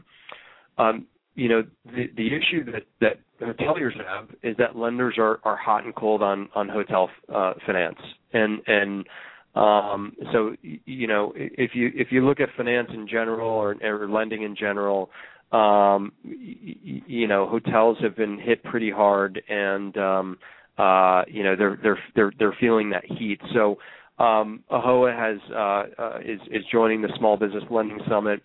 um, you know, the, the issue that, that hoteliers have is that lenders are, are hot and cold on, on hotel uh, finance. And, and um, so, you know, if you if you look at finance in general or, or lending in general, um, you, you know, hotels have been hit pretty hard, and um, uh, you know they're they're they're they're feeling that heat. So um, A H O A has uh, uh, is is joining the Small Business Lending Summit.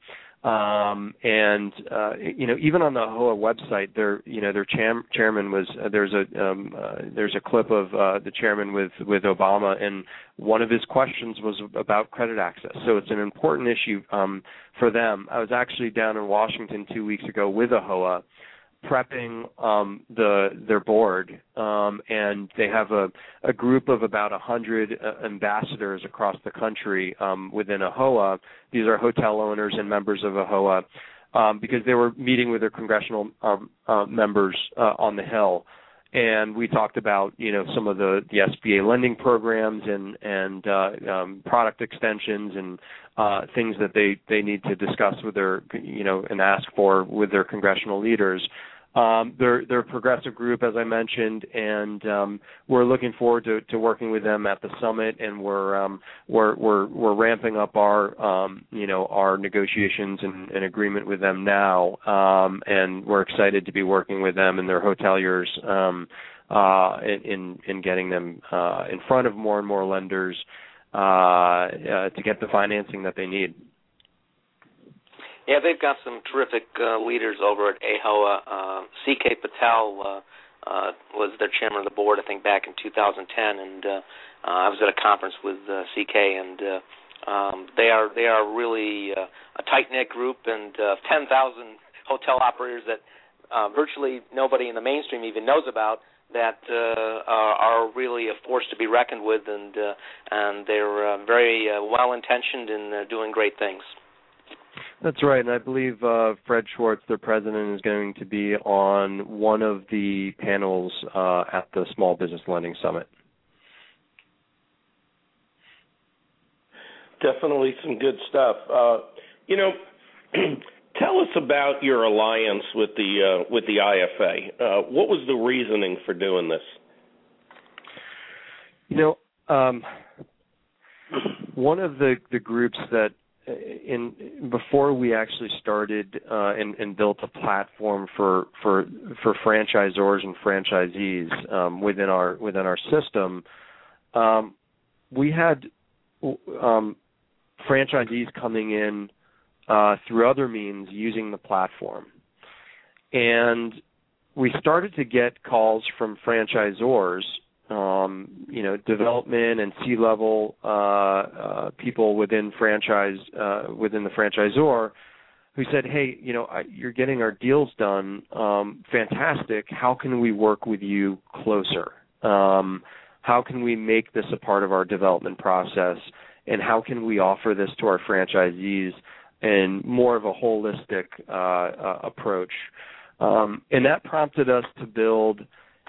Um, and uh, you know, even on the A H O A website, their you know their chair, chairman was uh, there's a um, uh, there's a clip of uh, the chairman with with Obama, and one of his questions was about credit access. So it's an important issue um, for them. I was actually down in Washington two weeks ago with A H O A, prepping um, the their board, um, and they have a, a group of about one hundred uh, ambassadors across the country um, within A H O A. These are hotel owners and members of A H O A, um, because they were meeting with their congressional um, uh, members uh, on the Hill. And we talked about, you know, some of the, the S B A lending programs and, and uh, um, product extensions and uh, things that they, they need to discuss with their, you know, and ask for with their congressional leaders. Um, they're, they're a progressive group, as I mentioned, and um, we're looking forward to, to working with them at the summit. And we're um, we're, we're we're ramping up our um, you know our negotiations and, and agreement with them now, um, and we're excited to be working with them and their hoteliers um, uh, in in getting them uh, in front of more and more lenders uh, uh, to get the financing that they need. Yeah, they've got some terrific uh, leaders over at A H O A. Uh, C K Patel uh, uh, was their chairman of the board, I think, back in two thousand ten, and uh, uh, I was at a conference with uh, C K, and uh, um, they are they are really uh, a tight-knit group, and uh, ten thousand hotel operators that uh, virtually nobody in the mainstream even knows about, that uh, are, are really a force to be reckoned with, and uh, and they're uh, very uh, well-intentioned and uh, doing great things. That's right, and I believe uh, Fred Schwartz, their president, is going to be on one of the panels uh, at the Small Business Lending Summit. Definitely some good stuff. Uh, you know, tell us about your alliance with the uh, with the I F A. Uh, what was the reasoning for doing this? You know, um, one of the, the groups that in before we actually started uh, and, and built a platform for for for franchisors and franchisees um, within our within our system, um, we had um, franchisees coming in uh, through other means using the platform, and we started to get calls from franchisors. Um, you know, development and C-level uh, uh, people within franchise uh, within the franchisor, who said, "Hey, you know, I, you're getting our deals done, um, fantastic. How can we work with you closer? Um, how can we make this a part of our development process? And how can we offer this to our franchisees in more of a holistic uh, uh, approach?" Um, and that prompted us to build.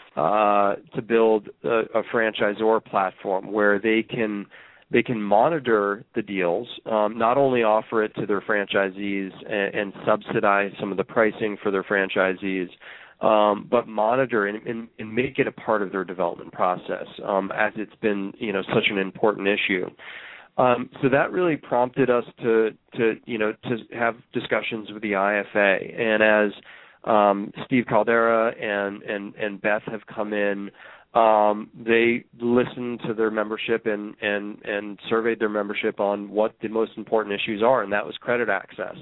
Uh, to build a, a franchisor platform where they can they can monitor the deals, um, not only offer it to their franchisees and, and subsidize some of the pricing for their franchisees, um, but monitor and, and, and make it a part of their development process, um, as it's been you know such an important issue. Um, so that really prompted us to to you know to have discussions with the I F A, and as Um, Steve Caldera and, and, and Beth have come in. Um, they listened to their membership and, and, and surveyed their membership on what the most important issues are, and that was credit access.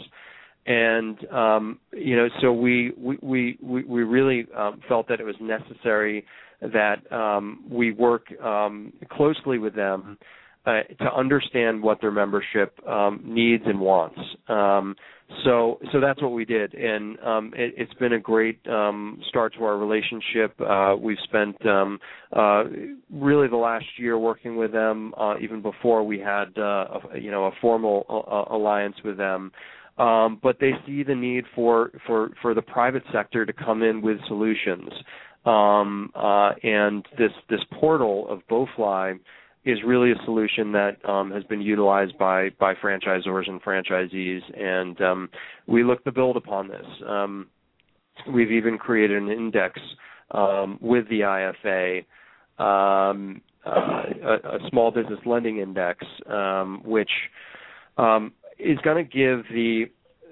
And um, you know, so we we we, we really um, felt that it was necessary that um, we work um, closely with them uh, to understand what their membership um, needs and wants. Um, So, so that's what we did, and um, it, it's been a great um, start to our relationship. Uh, we've spent um, uh, really the last year working with them, uh, even before we had, uh, a, you know, a formal uh, alliance with them. Um, but they see the need for, for, for the private sector to come in with solutions, um, uh, and this this portal of BoeFly is really a solution that um, has been utilized by, by franchisors and franchisees, and um, we look to build upon this. Um, we've even created an index um, with the I F A, um, uh, a, a small business lending index, um, which um, is going to give the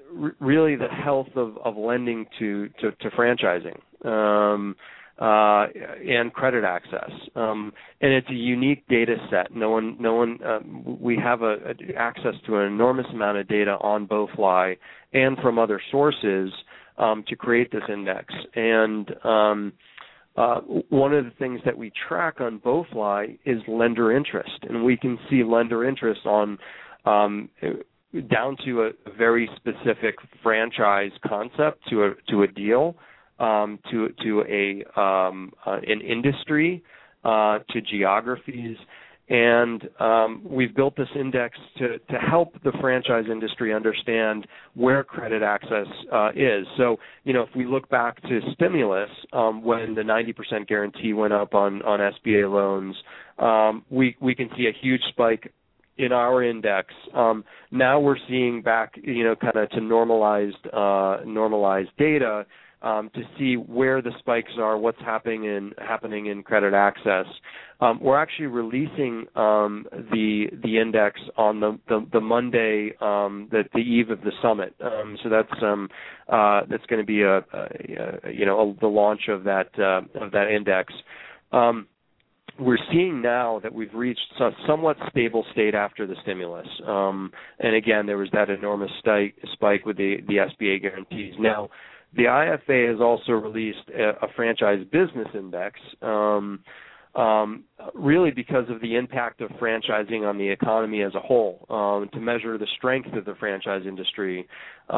really the health of, of lending to, to, to franchising. Um, Uh, and credit access, um, and it's a unique data set. No one, no one. Uh, we have a, a access to an enormous amount of data on BoeFly and from other sources um, to create this index. And um, uh, one of the things that we track on BoeFly is lender interest, and we can see lender interest on um, down to a very specific franchise concept to a to a deal. Um, to to a um, uh, an industry, uh, to geographies, and um, we've built this index to, to help the franchise industry understand where credit access uh, is. So, you know, if we look back to stimulus, um, when the ninety percent guarantee went up on, on S B A loans, um, we we can see a huge spike in our index. Um, now we're seeing back, you know, kind of to normalized uh, normalized data. Um, to see where the spikes are, what's happening in happening in credit access. Um, we're actually releasing um, the the index on the the, the Monday, um, the, the eve of the summit. Um, so that's um, uh, that's going to be a, a, a you know a, the launch of that uh, of that index. Um, we're seeing now that we've reached a somewhat stable state after the stimulus. Um, and again, there was that enormous spike, spike with the, the S B A guarantees. Now, the I F A has also released a, a franchise business index, um, um, really because of the impact of franchising on the economy as a whole, um, to measure the strength of the franchise industry.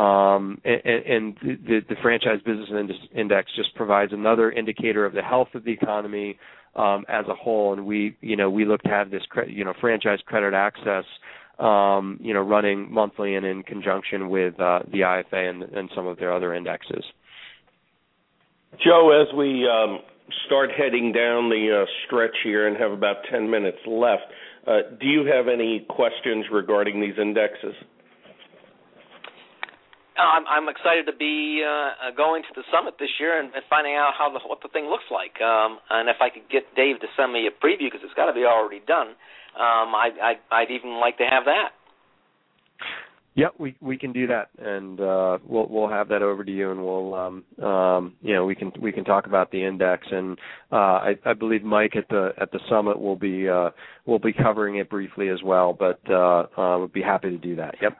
Um, and and the, the franchise business index just provides another indicator of the health of the economy um, as a whole. And we, you know, we look to have this, you know, franchise credit access Um, you know, running monthly and in conjunction with uh, the I F A and, and some of their other indexes. Joe, as we um, start heading down the uh, stretch here and have about ten minutes left, uh, do you have any questions regarding these indexes? I'm, I'm excited to be uh, going to the summit this year and, and finding out how the, what the thing looks like. Um, and if I could get Dave to send me a preview, because it's got to be already done, um, I, I, I'd even like to have that. Yep, we we can do that, and uh, we'll we'll have that over to you, and we'll um, um, you know we can we can talk about the index, and uh, I, I believe Mike at the at the summit will be uh, will be covering it briefly as well, but uh, uh, would be happy to do that. Yep.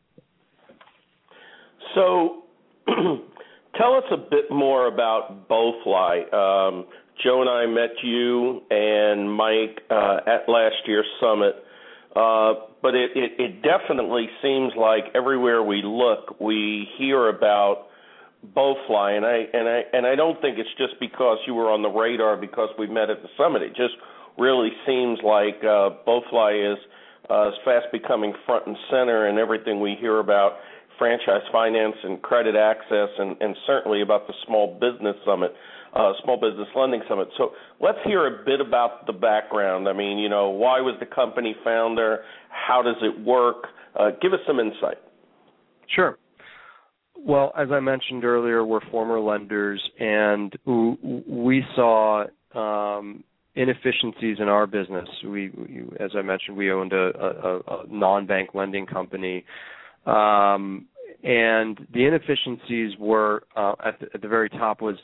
So, tell us a bit more about BoeFly. Um, Joe and I met you and Mike uh, at last year's summit. Uh, but it, it, it definitely seems like everywhere we look, we hear about BoeFly, and I and I and I don't think it's just because you were on the radar because we met at the summit. It just really seems like uh, BoeFly is uh, is fast becoming front and center in everything we hear about franchise finance and credit access, and, and certainly about the Small Business Summit. Uh, Small Business Lending Summit. So let's hear a bit about the background. I mean, you know, why was the company founder? How does it work? Uh, give us some insight. Sure. Well, as I mentioned earlier, we're former lenders, and we saw um, inefficiencies in our business. We, we, as I mentioned, we owned a, a, a non-bank lending company, um, and the inefficiencies were uh, at, the, at the very top was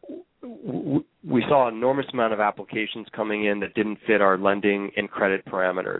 we saw an enormous amount of applications coming in that didn't fit our lending and credit parameters.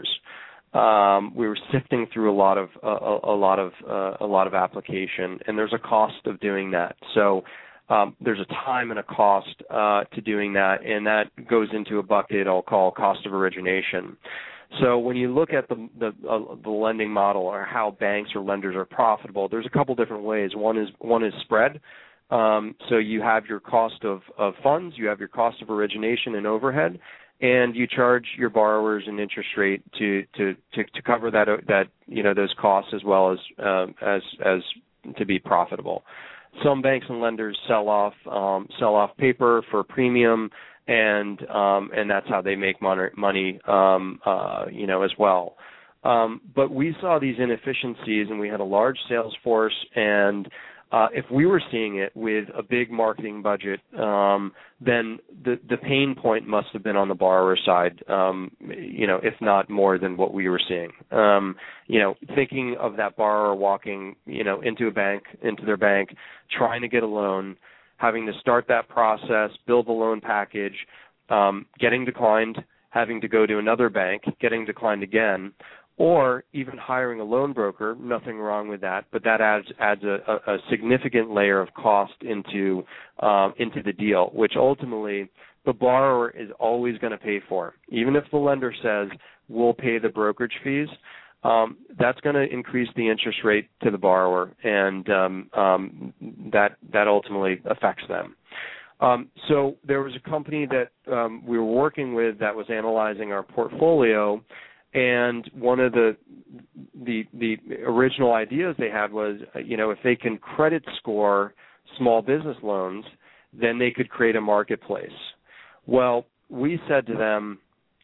Um, we were sifting through a lot of a, a lot of uh, a lot of application, and there's a cost of doing that. So um, there's a time and a cost uh, to doing that, and that goes into a bucket I'll call cost of origination. So when you look at the the, uh, the lending model or how banks or lenders are profitable, there's a couple different ways. One is one is spread. Um, so you have your cost of, of funds, you have your cost of origination and overhead, and you charge your borrowers an interest rate to, to, to, to cover that that you know those costs as well as um, as as to be profitable. Some banks and lenders sell off um, sell off paper for premium, and um, and that's how they make money money um, uh, you know as well. Um, but we saw these inefficiencies, and we had a large sales force, and Uh, if we were seeing it with a big marketing budget, um, then the, the pain point must have been on the borrower side, um, you know, if not more than what we were seeing. Um, you know, thinking of that borrower walking, you know, into a bank, into their bank, trying to get a loan, having to start that process, build the loan package, um, getting declined, having to go to another bank, getting declined again, or even hiring a loan broker. Nothing wrong with that, but that adds adds a, a significant layer of cost into um, into the deal, which ultimately the borrower is always going to pay for. Even if the lender says we'll pay the brokerage fees, um, that's going to increase the interest rate to the borrower, and um, um, that that ultimately affects them. Um, so there was a company that um, we were working with that was analyzing our portfolio. And one of the, the the original ideas they had was, you know, if they can credit score small business loans, then they could create a marketplace. Well, we said to them,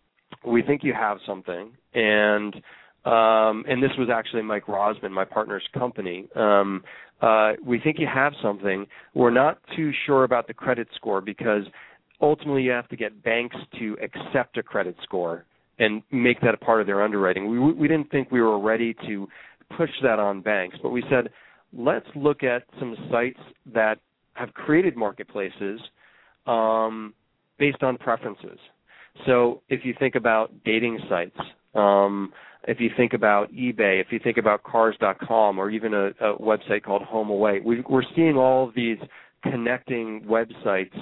we think you have something, and um, and this was actually Mike Rosman, my partner's company. Um, uh, we think you have something. We're not too sure about the credit score because ultimately you have to get banks to accept a credit score and make that a part of their underwriting. We we didn't think we were ready to push that on banks, but we said, let's look at some sites that have created marketplaces um, based on preferences. So if you think about dating sites, um, if you think about eBay, if you think about cars dot com, or even a, a website called HomeAway, we, we're seeing all of these connecting websites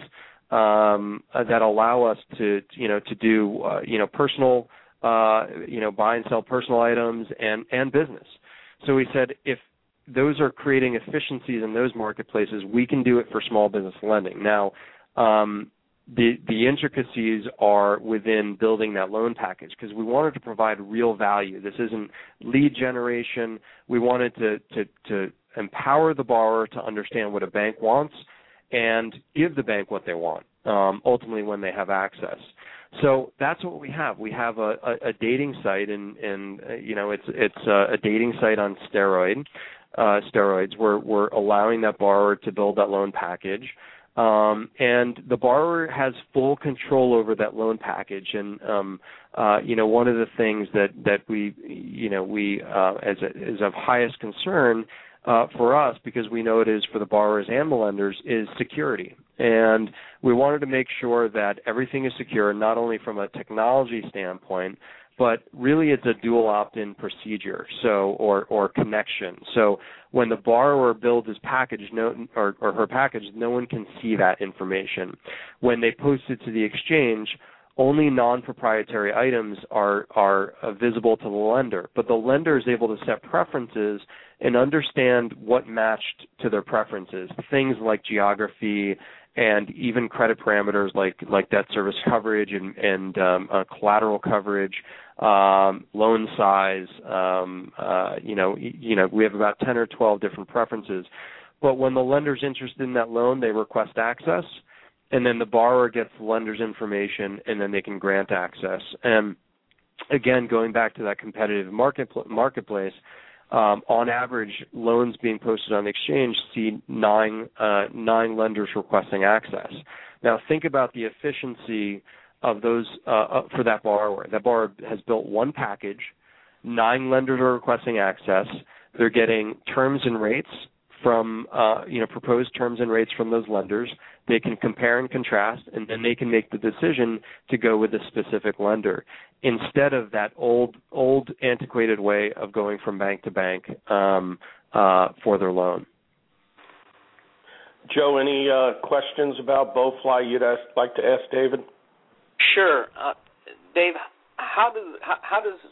Um, uh, that allow us to, you know, to do, uh, you know, personal, uh, you know, buy and sell personal items and, and business. So we said if those are creating efficiencies in those marketplaces, we can do it for small business lending. Now, um, the the intricacies are within building that loan package because we wanted to provide real value. This isn't lead generation. We wanted to to, to empower the borrower to understand what a bank wants and give the bank what they want, um, ultimately when they have access. So that's what we have. We have a, a, a dating site, and, and uh, you know, it's it's a, a dating site on steroid, uh, steroids. We're we're allowing that borrower to build that loan package. Um, and the borrower has full control over that loan package. And, um, uh, you know, one of the things that, that we, you know, we, uh, as, a, is of highest concern uh, for us, because we know it is for the borrowers and the lenders, is security. And we wanted to make sure that everything is secure, not only from a technology standpoint, but really it's a dual opt-in procedure, so or or connection. So when the borrower builds his package, no, or, or her package, no one can see that information. When they post it to the exchange, only non-proprietary items are are uh, visible to the lender, but the lender is able to set preferences and understand what matched to their preferences, things like geography and even credit parameters like like debt service coverage and, and um, uh, collateral coverage, um, loan size. Um, uh, you know, you know, we have about ten or twelve different preferences. But when the lender's interested in that loan, they request access, and then the borrower gets the lender's information, and then they can grant access. And again, going back to that competitive market marketplace. Um, on average, loans being posted on the exchange see nine uh, nine lenders requesting access. Now, think about the efficiency of those uh, for that borrower. That borrower has built one package. Nine lenders are requesting access. They're getting terms and rates from uh, you know proposed terms and rates from those lenders. They can compare and contrast, and then they can make the decision to go with a specific lender instead of that old, old antiquated way of going from bank to bank um, uh, for their loan. Joe, any uh, questions about BoeFly you'd ask, like to ask David? Sure, uh, Dave. How does how, how does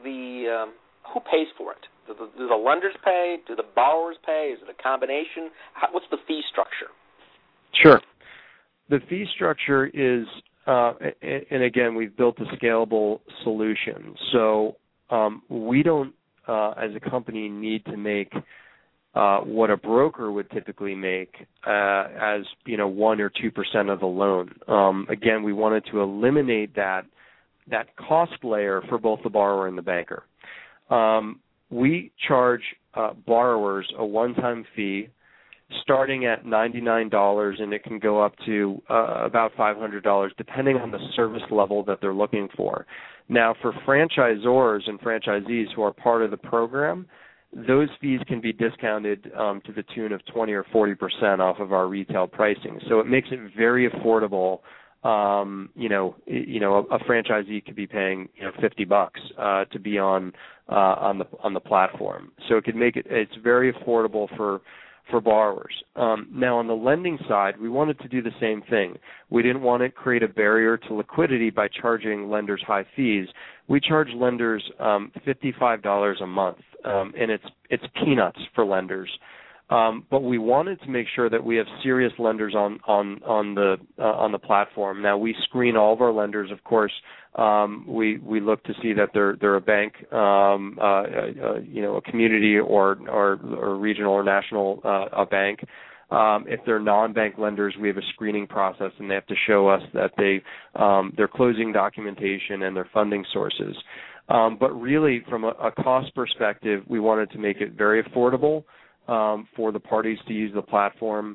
the um, who pays for it? Do the, do the lenders pay? Do the borrowers pay? Is it a combination? How, what's the fee structure? Sure. The fee structure is, uh, and again, we've built a scalable solution. So um, we don't, uh, as a company, need to make uh, what a broker would typically make uh, as, you know, one or two percent of the loan. Um, again, we wanted to eliminate that that cost layer for both the borrower and the banker. Um, we charge uh, borrowers a one-time fee starting at ninety-nine dollars, and it can go up to uh, about five hundred dollars depending on the service level that they're looking for. Now, for franchisors and franchisees who are part of the program, those fees can be discounted um, to the tune of twenty or forty percent off of our retail pricing. So it makes it very affordable. Um, you know, you know, a, a franchisee could be paying you know fifty bucks uh, to be on uh, on the on the platform. So it could make it. It's very affordable for. for borrowers. Um, now, on the lending side, we wanted to do the same thing. We didn't want to create a barrier to liquidity by charging lenders high fees. We charge lenders um, fifty-five dollars a month, um, and it's it's peanuts for lenders. Um, but we wanted to make sure that we have serious lenders on on on the uh, on the platform. Now, we screen all of our lenders, of course. Um, we we look to see that they're they're a bank, um, uh, uh, you know, a community or or, or regional or national uh, a bank. Um, if they're non-bank lenders, we have a screening process, and they have to show us that they um, their closing documentation and their funding sources. Um, but really, from a, a cost perspective, we wanted to make it very affordable um, for the parties to use the platform.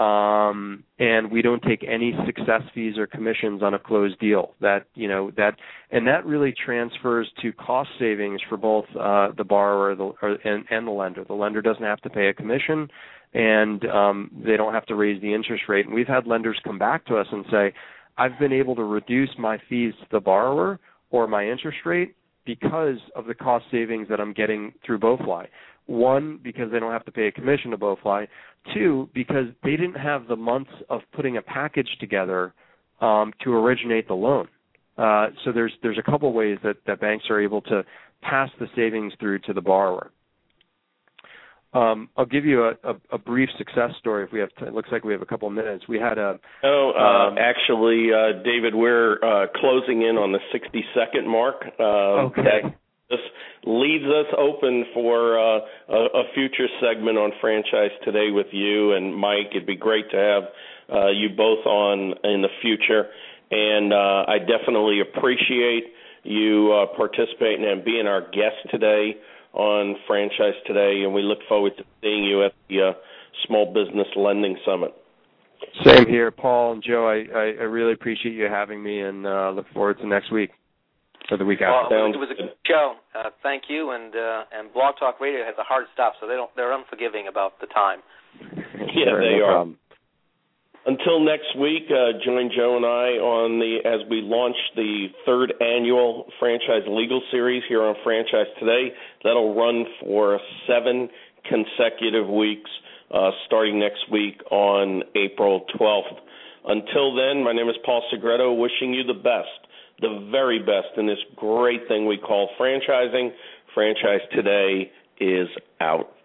Um, and we don't take any success fees or commissions on a closed deal. That you know that, and that really transfers to cost savings for both uh, the borrower the, or, and, and the lender. The lender doesn't have to pay a commission, and um, they don't have to raise the interest rate. And we've had lenders come back to us and say, "I've been able to reduce my fees to the borrower or my interest rate because of the cost savings that I'm getting through BoeFly." One, because they don't have to pay a commission to BoeFly. Two, because they didn't have the months of putting a package together um, to originate the loan. Uh, so there's there's a couple ways that, that banks are able to pass the savings through to the borrower. Um, I'll give you a, a, a brief success story if we have. T- it looks like we have a couple of minutes. We had a. Oh, uh, um, actually, uh, David, we're uh, closing in on the sixty-second mark. Uh, okay. That this leaves us open for uh, a, a future segment on Franchise Today with you and Mike. It'd be great to have uh, you both on in the future, and uh, I definitely appreciate you uh, participating and being our guest today on Franchise Today, and we look forward to seeing you at the uh, Small Business Lending Summit. Same here, Paul and Joe. I, I, I really appreciate you having me, and uh, look forward to next week or the week after. Well, it was a good show. Uh, thank you, and uh, and Blog Talk Radio has a hard stop, so they don't they're unforgiving about the time. Yeah, sure, they no are. Problem. Until next week, uh, join Joe and I on the as we launch the third annual Franchise Legal Series here on Franchise Today. That'll run for seven consecutive weeks, uh, starting next week on April twelfth. Until then, my name is Paul Segreto, wishing you the best, the very best in this great thing we call franchising. Franchise Today is out.